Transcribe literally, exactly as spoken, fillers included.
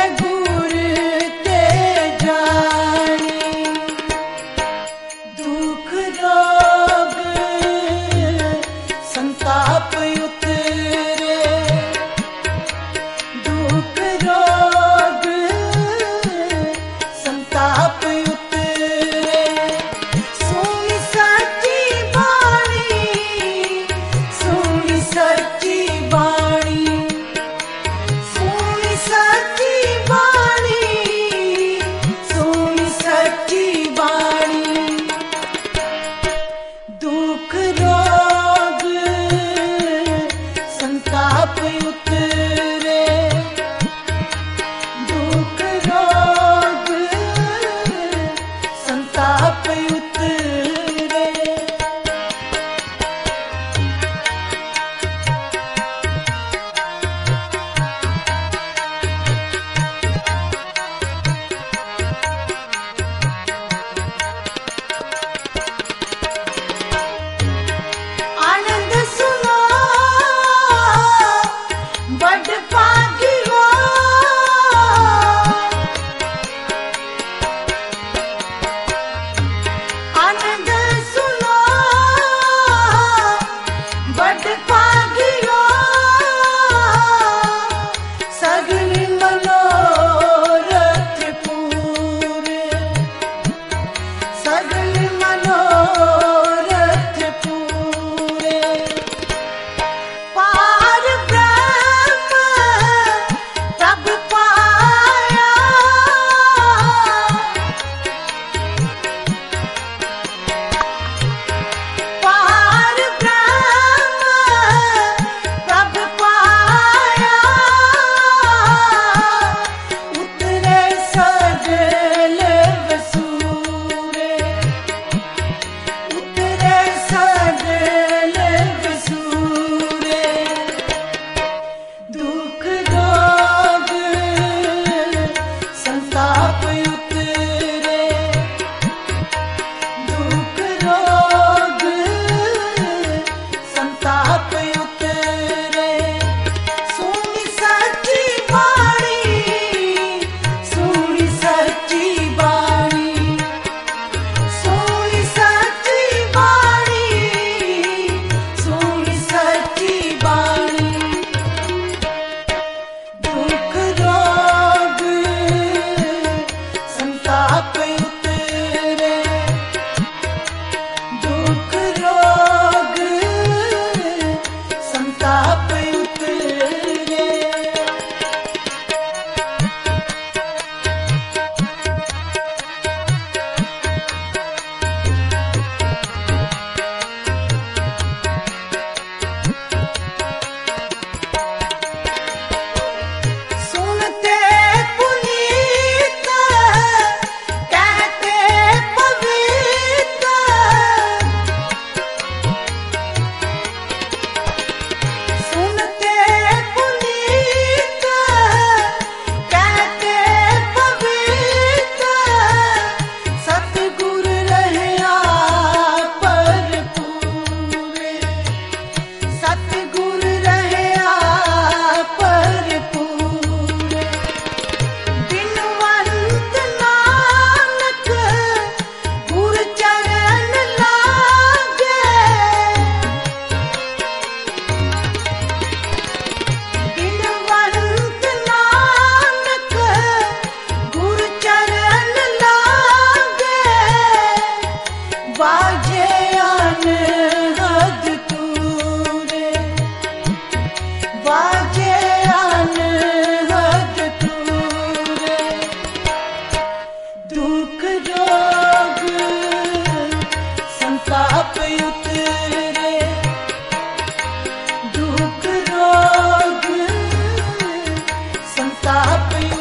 गुर ते जानी, दुख रोग संताप उतरे, दुख रोग संताप उतरे। सुनी सच्ची बाणी, सुनी सच्ची बाणी, सुनी सच्ची बाणी, सुनी सच्ची बाणी। दुख रोग संताप उतरे, दुख रोग संताप उतरे। आनंद सुनो बड़ भाग्यो, आनंद सुनो बड़ भाग्यो, सगल मनोरथ पूरे, सगल मनोरथ पूरे। पार ब्रह्म तब पाया, पार ब्रह्म तब पाया, उतरे सजल वसूरे, उतरे सजल वसूरे। दुख रोग संताप उतरे, दुख रोग संताप उतरे। सुनी सच्ची बाणी, सुनी सच्ची बाणी, सुनी सच्ची बाणी, सुनी सच्ची बाणी। दुख रोग संताप उतरे, दुख रोग संताप उतरे। सुनते पुनीत कहते पवित्र, सुनते पुनीत कहते पवित्र, सतगुर रहया भरपूरे, सतगुर रहया भरपूरे। बिनवंत नानक गुर चरण लागे, बिनवंत नानक गुर चरण लागे, बाजे अनहद तूरे, बाजे अनहद तूरे। दुख रोग संताप उतरे, दुख रोग संताप